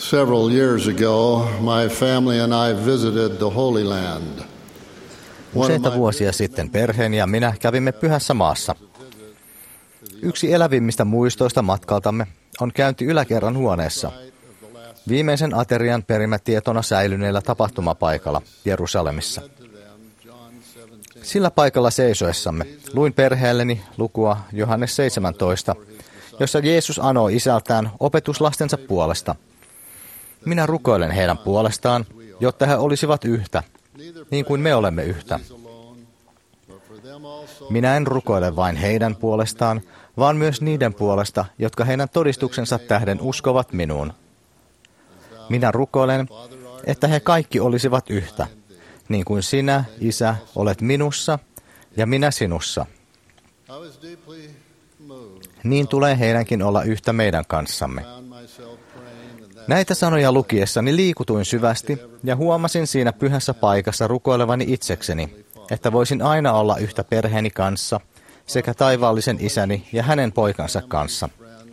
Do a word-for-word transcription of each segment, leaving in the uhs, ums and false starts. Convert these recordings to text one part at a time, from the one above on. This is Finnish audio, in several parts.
Several years ago, my family and I visited the Holy Land. Useita vuosia sitten perheeni ja minä kävimme Pyhässä maassa. Yksi elävimmistä muistoista matkaltamme on käynti yläkerran huoneessa, viimeisen aterian perimätietona säilyneellä tapahtumapaikalla Jerusalemissa. Sillä paikalla seisoessamme luin perheelleni lukua Johannes seitsemäntoista, jossa Jeesus anoi isältään opetuslastensa puolesta. Minä rukoilen heidän puolestaan, jotta he olisivat yhtä, niin kuin me olemme yhtä. Minä en rukoile vain heidän puolestaan, vaan myös niiden puolesta, jotka heidän todistuksensa tähden uskovat minuun. Minä rukoilen, että he kaikki olisivat yhtä, niin kuin sinä, Isä, olet minussa ja minä sinussa. Niin tulee heidänkin olla yhtä meidän kanssamme. Näitä sanoja lukiessani liikutuin syvästi ja huomasin siinä pyhässä paikassa rukoilevani itsekseni, että voisin aina olla yhtä perheeni kanssa sekä taivaallisen isäni ja hänen poikansa kanssa.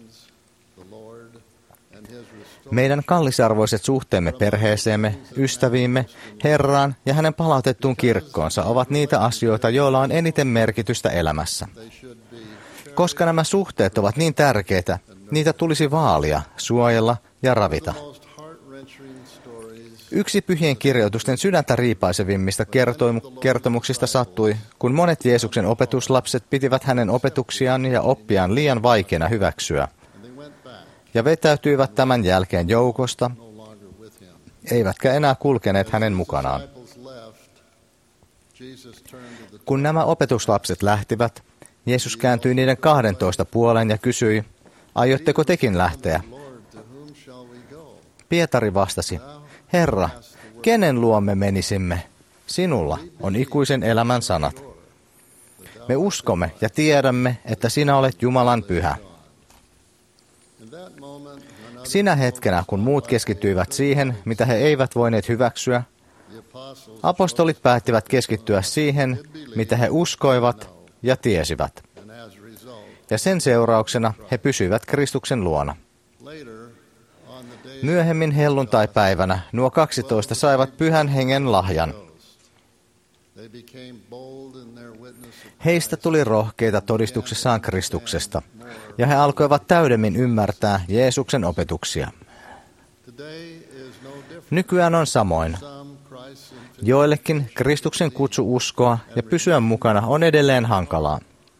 Meidän kallisarvoiset suhteemme perheeseemme, ystäviimme, Herraan ja hänen palautettuun kirkkoonsa ovat niitä asioita, joilla on eniten merkitystä elämässä. Koska nämä suhteet ovat niin tärkeitä, niitä tulisi vaalia, suojella ja ravita. Yksi pyhien kirjoitusten sydäntä riipaisevimmista kertomuksista sattui, kun monet Jeesuksen opetuslapset pitivät hänen opetuksiaan ja oppiaan liian vaikeana hyväksyä, ja vetäytyivät tämän jälkeen joukosta, eivätkä enää kulkeneet hänen mukanaan. Kun nämä opetuslapset lähtivät, Jeesus kääntyi niiden kahdentoista puoleen ja kysyi, aiotteko tekin lähteä? Pietari vastasi, Herra, kenen luomme menisimme? Sinulla on ikuisen elämän sanat. Me uskomme ja tiedämme, että sinä olet Jumalan pyhä. Sinä hetkenä, kun muut keskittyivät siihen, mitä he eivät voineet hyväksyä, apostolit päättivät keskittyä siihen, mitä he uskoivat ja tiesivät. Ja sen seurauksena he pysyivät Kristuksen luona. Myöhemmin helluntaipäivänä nuo kaksitoista saivat pyhän hengen lahjan. Heistä tuli rohkeita todistuksessaan Kristuksesta, ja he alkoivat täydemmin ymmärtää Jeesuksen opetuksia. Nykyään on samoin. Joillekin Kristuksen kutsu uskoa ja pysyä mukana on edelleen hankalaa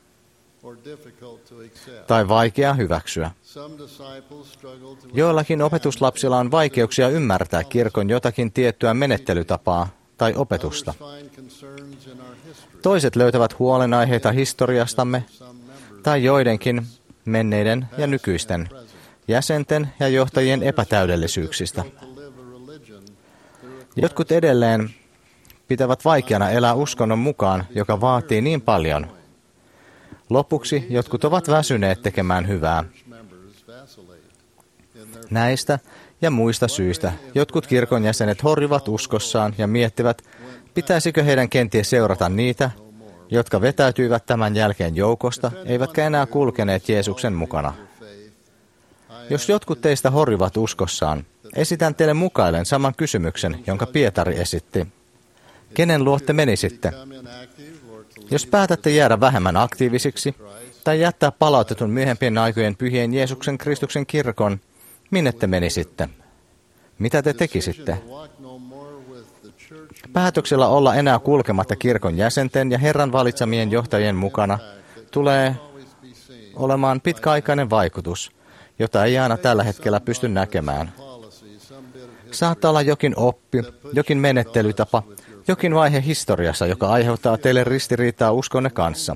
tai vaikea hyväksyä. Joillakin opetuslapsilla on vaikeuksia ymmärtää kirkon jotakin tiettyä menettelytapaa tai opetusta. Toiset löytävät huolenaiheita historiastamme tai joidenkin menneiden ja nykyisten jäsenten ja johtajien epätäydellisyyksistä. Jotkut edelleen pitävät vaikeana elää uskonnon mukaan, joka vaatii niin paljon. Lopuksi jotkut ovat väsyneet tekemään hyvää. Näistä ja muista syistä jotkut kirkon jäsenet horjuvat uskossaan ja miettivät, pitäisikö heidän kenties seurata niitä, jotka vetäytyivät tämän jälkeen joukosta, eivätkä enää kulkeneet Jeesuksen mukana. Jos jotkut teistä horjuvat uskossaan, esitän teille mukaillen saman kysymyksen, jonka Pietari esitti. Kenen luo te menisitte? Jos päätätte jäädä vähemmän aktiivisiksi tai jättää palautetun myöhempien aikojen pyhien Jeesuksen Kristuksen kirkon, minne te menisitte? Mitä te tekisitte? Päätöksellä olla enää kulkematta kirkon jäsenten ja Herran valitsemien johtajien mukana tulee olemaan pitkäaikainen vaikutus, jota ei aina tällä hetkellä pysty näkemään. Saattaa olla jokin oppi, jokin menettelytapa, jokin vaihe historiassa, joka aiheuttaa teille ristiriitaa uskonne kanssa.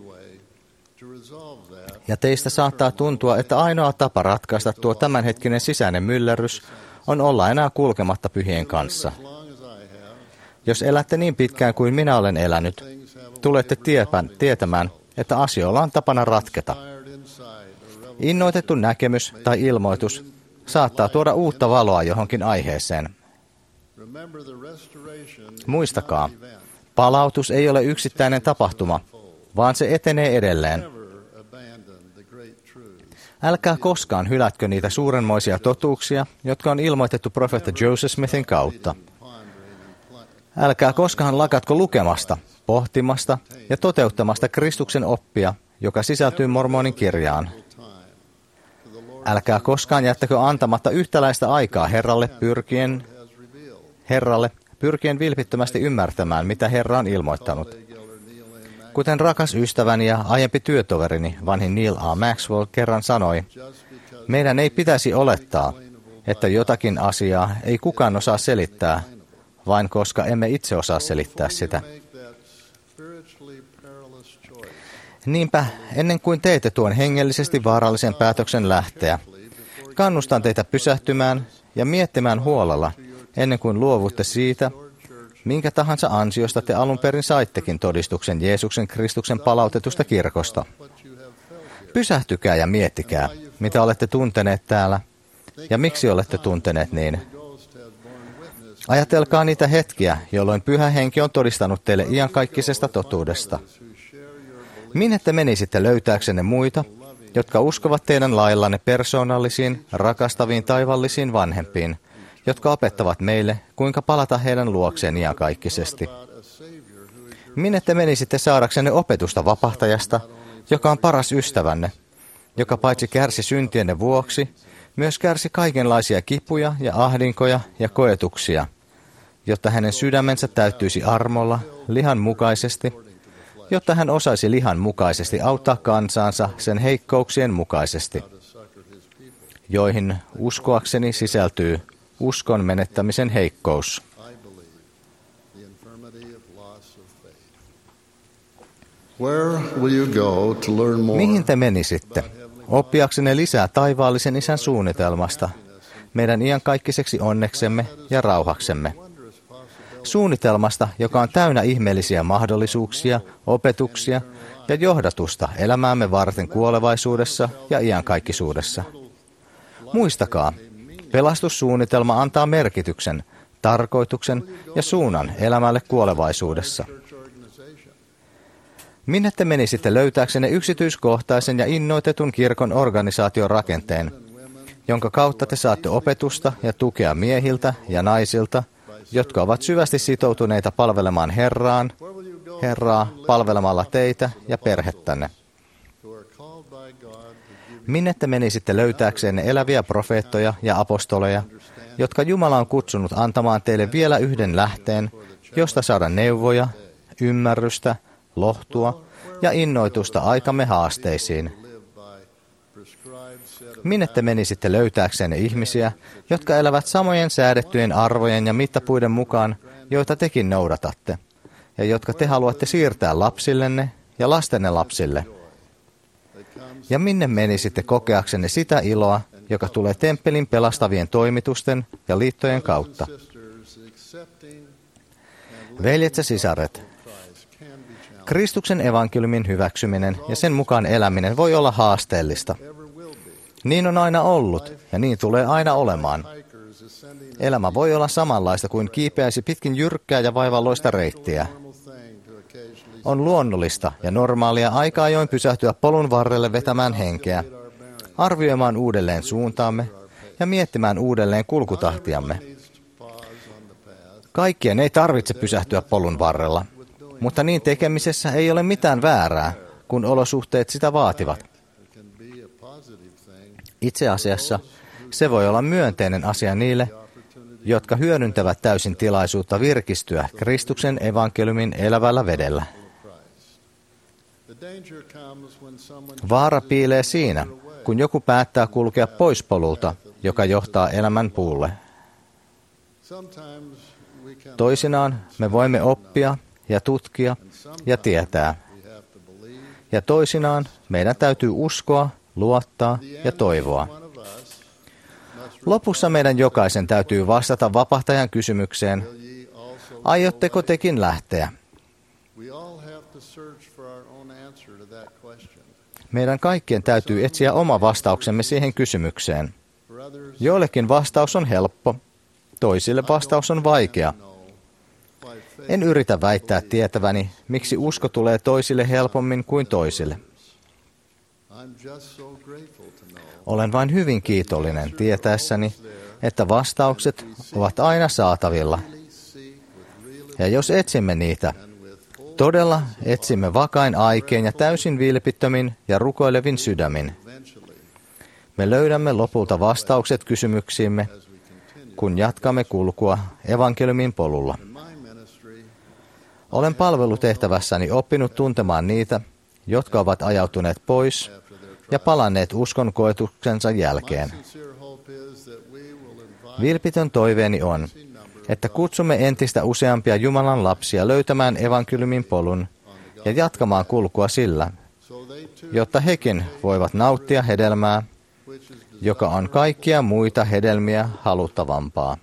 Ja teistä saattaa tuntua, että ainoa tapa ratkaista tuo tämänhetkinen sisäinen myllerrys on olla enää kulkematta pyhien kanssa. Jos elätte niin pitkään kuin minä olen elänyt, tulette tiepän, tietämään, että asioilla on tapana ratketa. Innoitettu näkemys tai ilmoitus saattaa tuoda uutta valoa johonkin aiheeseen. Muistakaa, palautus ei ole yksittäinen tapahtuma, vaan se etenee edelleen. Älkää koskaan hylätkö niitä suurenmoisia totuuksia, jotka on ilmoitettu profeetta Joseph Smithin kautta. Älkää koskaan lakatko lukemasta, pohtimasta ja toteuttamasta Kristuksen oppia, joka sisältyy Mormonin kirjaan. Älkää koskaan jättäkö antamatta yhtäläistä aikaa Herralle pyrkien, Herralle pyrkien vilpittömästi ymmärtämään, mitä Herra on ilmoittanut. Kuten rakas ystäväni ja aiempi työtoverini, vanhin Neil A. Maxwell, kerran sanoi, meidän ei pitäisi olettaa, että jotakin asiaa ei kukaan osaa selittää, vain koska emme itse osaa selittää sitä. Niinpä, ennen kuin teette tuon hengellisesti vaarallisen päätöksen lähteä, kannustan teitä pysähtymään ja miettimään huolella, ennen kuin luovutte siitä, minkä tahansa ansiosta te alun perin saittekin todistuksen Jeesuksen Kristuksen palautetusta kirkosta. Pysähtykää ja miettikää, mitä olette tunteneet täällä ja miksi olette tunteneet niin. Ajatelkaa niitä hetkiä, jolloin Pyhä Henki on todistanut teille iankaikkisesta totuudesta. Minne te menisitte löytääksenne muita, jotka uskovat teidän laillanne persoonallisiin, rakastaviin taivallisiin vanhempiin, jotka opettavat meille, kuinka palata heidän luokseen iankaikkisesti? Minne te menisitte saadaksenne opetusta vapahtajasta, joka on paras ystävänne, joka paitsi kärsi syntienne vuoksi, myös kärsi kaikenlaisia kipuja ja ahdinkoja ja koetuksia, jotta hänen sydämensä täyttyisi armolla, lihan mukaisesti, jotta hän osaisi lihan mukaisesti auttaa kansaansa sen heikkouksien mukaisesti, joihin uskoakseni sisältyy uskon menettämisen heikkous. Mihin te menisitte? Oppiaksenne lisää taivaallisen Isän suunnitelmasta, meidän iankaikkiseksi onneksemme ja rauhaksemme. Suunnitelmasta, joka on täynnä ihmeellisiä mahdollisuuksia, opetuksia ja johdatusta elämäämme varten kuolevaisuudessa ja iankaikkisuudessa. Muistakaa, pelastussuunnitelma antaa merkityksen, tarkoituksen ja suunnan elämälle kuolevaisuudessa. Minne te menisitte löytääksenne yksityiskohtaisen ja innoitetun kirkon organisaation rakenteen, jonka kautta te saatte opetusta ja tukea miehiltä ja naisilta, jotka ovat syvästi sitoutuneita palvelemaan Herraan, Herraa palvelemalla teitä ja perhettänne? Minne te menisitte löytääksenne eläviä profeettoja ja apostoleja, jotka Jumala on kutsunut antamaan teille vielä yhden lähteen, josta saada neuvoja, ymmärrystä, lohtua ja innoitusta aikamme haasteisiin? Minne te menisitte löytääksenne ihmisiä, jotka elävät samojen säädettyjen arvojen ja mittapuiden mukaan, joita tekin noudatatte, ja jotka te haluatte siirtää lapsillenne ja lastenne lapsille? Ja minne menisitte kokeaksenne sitä iloa, joka tulee temppelin pelastavien toimitusten ja liittojen kautta? Veljet ja sisaret, Kristuksen evankeliumin hyväksyminen ja sen mukaan eläminen voi olla haasteellista. Niin on aina ollut ja niin tulee aina olemaan. Elämä voi olla samanlaista kuin kiipeäisi pitkin jyrkkää ja vaivalloista reittiä. On luonnollista ja normaalia aika ajoin pysähtyä polun varrelle vetämään henkeä, arvioimaan uudelleen suuntaamme ja miettimään uudelleen kulkutahtiamme. Kaikkien ei tarvitse pysähtyä polun varrella, mutta niin tekemisessä ei ole mitään väärää, kun olosuhteet sitä vaativat. Itse asiassa se voi olla myönteinen asia niille, jotka hyödyntävät täysin tilaisuutta virkistyä Kristuksen evankeliumin elävällä vedellä. Vaara piilee siinä, kun joku päättää kulkea pois polulta, joka johtaa elämän puulle. Toisinaan me voimme oppia ja tutkia ja tietää. Ja toisinaan meidän täytyy uskoa, luottaa ja toivoa. Lopussa meidän jokaisen täytyy vastata vapahtajan kysymykseen, aiotteko tekin lähteä? Meidän kaikkien täytyy etsiä oma vastauksemme siihen kysymykseen. Joillekin vastaus on helppo, toisille vastaus on vaikea. En yritä väittää tietäväni, miksi usko tulee toisille helpommin kuin toisille. Olen vain hyvin kiitollinen tietäessäni, että vastaukset ovat aina saatavilla. Ja jos etsimme niitä, todella etsimme vakain aikein ja täysin vilpittömin ja rukoilevin sydämin, me löydämme lopulta vastaukset kysymyksiimme, kun jatkamme kulkua evankeliumin polulla. Olen palvelutehtävässäni oppinut tuntemaan niitä, jotka ovat ajautuneet pois ja palanneet uskon koetuksensa jälkeen. Vilpitön toiveeni on, että kutsumme entistä useampia Jumalan lapsia löytämään evankeliumin polun ja jatkamaan kulkua sillä, jotta hekin voivat nauttia hedelmää, joka on kaikkia muita hedelmiä haluttavampaa.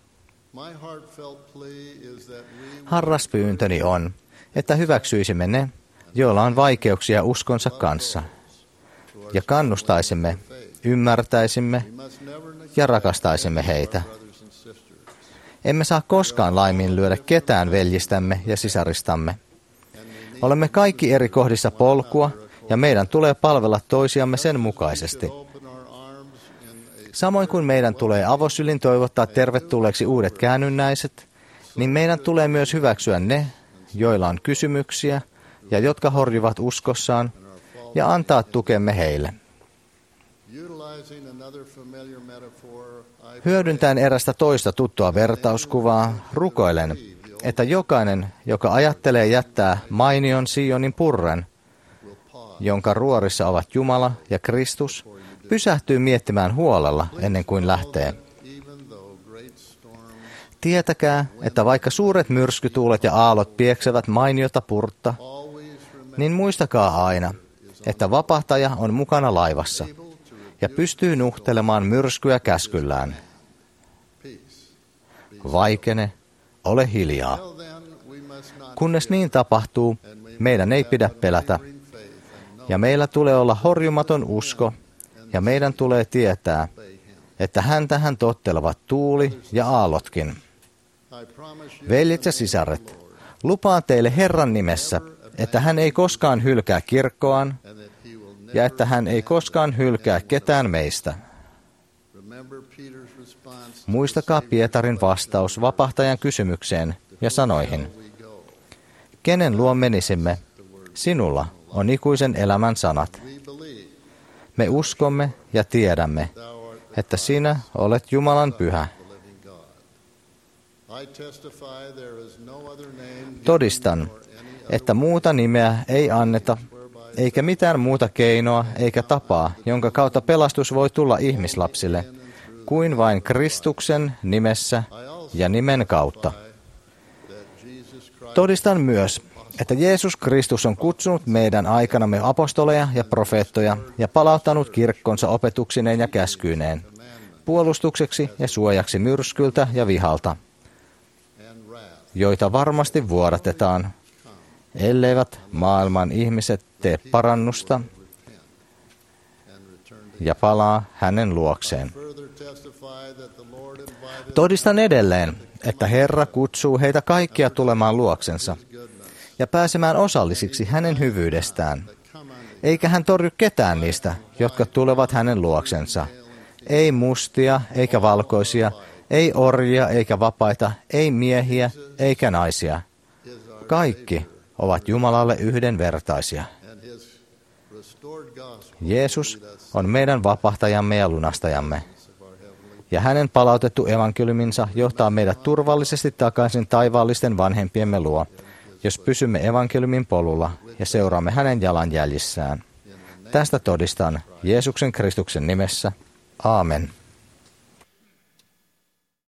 Harras pyyntöni on, että hyväksyisimme ne, joilla on vaikeuksia uskonsa kanssa, ja kannustaisimme, ymmärtäisimme ja rakastaisimme heitä. Emme saa koskaan laiminlyödä ketään veljistämme ja sisaristamme. Olemme kaikki eri kohdissa polkua, ja meidän tulee palvella toisiamme sen mukaisesti. Samoin kuin meidän tulee avosylin toivottaa tervetulleeksi uudet käännynnäiset, niin meidän tulee myös hyväksyä ne, joilla on kysymyksiä ja jotka horjuvat uskossaan, ja antaa tukemme heille. Hyödyntäen erästä toista tuttua vertauskuvaa, rukoilen, että jokainen, joka ajattelee jättää mainion Sionin purren, jonka ruorissa ovat Jumala ja Kristus, pysähtyy miettimään huolella ennen kuin lähtee. Tietäkää, että vaikka suuret myrskytuulet ja aallot pieksevät mainiota purtta, niin muistakaa aina, että vapahtaja on mukana laivassa ja pystyy nuhtelemaan myrskyä käskyllään. Vaikene, ole hiljaa. Kunnes niin tapahtuu, meidän ei pidä pelätä, ja meillä tulee olla horjumaton usko, ja meidän tulee tietää, että häntähän tottelevat tuuli ja aallotkin. Veljet ja sisaret, lupaan teille Herran nimessä, että hän ei koskaan hylkää kirkkoaan, ja että hän ei koskaan hylkää ketään meistä. Muistakaa Pietarin vastaus vapahtajan kysymykseen ja sanoihin. Kenen luo menisimme? Sinulla on ikuisen elämän sanat. Me uskomme ja tiedämme, että sinä olet Jumalan pyhä. Todistan, että muuta nimeä ei anneta, eikä mitään muuta keinoa eikä tapaa, jonka kautta pelastus voi tulla ihmislapsille, kuin vain Kristuksen nimessä ja nimen kautta. Todistan myös, että Jeesus Kristus on kutsunut meidän aikanamme apostoleja ja profeettoja ja palauttanut kirkkonsa opetuksineen ja käskyineen, puolustukseksi ja suojaksi myrskyltä ja vihalta, joita varmasti vuodatetaan, elleivät maailman ihmiset tee parannusta ja palaa hänen luokseen. Todistan edelleen, että Herra kutsuu heitä kaikkia tulemaan luoksensa ja pääsemään osallisiksi hänen hyvyydestään. Eikä hän torju ketään niistä, jotka tulevat hänen luoksensa. Ei mustia eikä valkoisia, ei orjia eikä vapaita, ei miehiä eikä naisia. Kaikki ovat Jumalalle yhdenvertaisia. Jeesus on meidän vapahtajamme ja lunastajamme. Ja hänen palautettu evankeliuminsa johtaa meidät turvallisesti takaisin taivaallisten vanhempiemme luo, jos pysymme evankeliumin polulla ja seuraamme hänen jalanjäljissään. Tästä todistan Jeesuksen Kristuksen nimessä. Aamen.